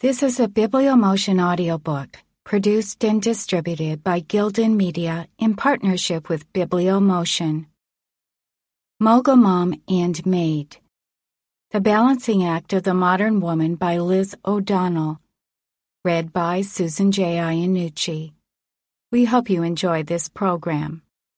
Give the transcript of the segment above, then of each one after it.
This is a Bibliomotion audiobook produced and distributed by Gildan Media in partnership with Bibliomotion. Mogul Mom and Maid. The Balancing Act of the Modern Woman by Liz O'Donnell. Read by Susan J. Iannucci. We hope you enjoy this program.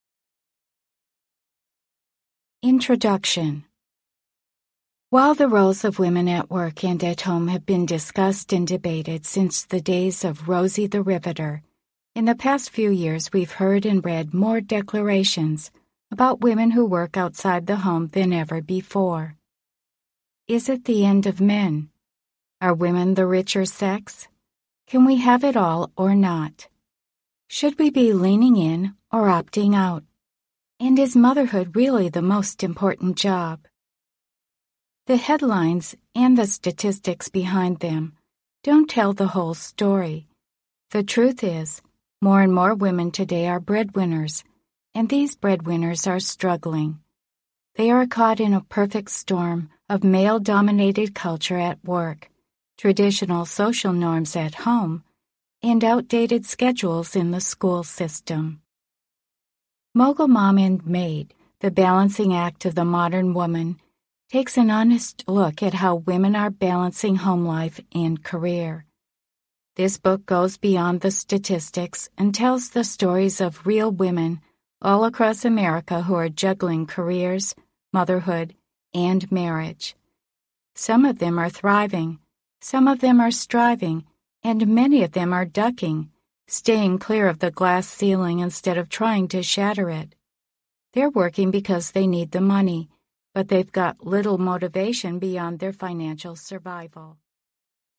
Introduction. While the roles of women at work and at home have been discussed and debated since the days of Rosie the Riveter, in the past few years we've heard and read more declarations about women who work outside the home than ever before. Is it the end of men? Are women the richer sex? Can we have it all or not? Should we be leaning in or opting out? And is motherhood really the most important job? The headlines and the statistics behind them don't tell the whole story. The truth is, more and more women today are breadwinners, and these breadwinners are struggling. They are caught in a perfect storm of male-dominated culture at work, traditional social norms at home, and outdated schedules in the school system. Mogul Mom and Maid, The Balancing Act of the Modern Woman, takes an honest look at how women are balancing home life and career. This book goes beyond the statistics and tells the stories of real women all across America who are juggling careers, motherhood, and marriage. Some of them are thriving, some of them are striving, and many of them are ducking, staying clear of the glass ceiling instead of trying to shatter it. They're working because they need the money, but they've got little motivation beyond their financial survival.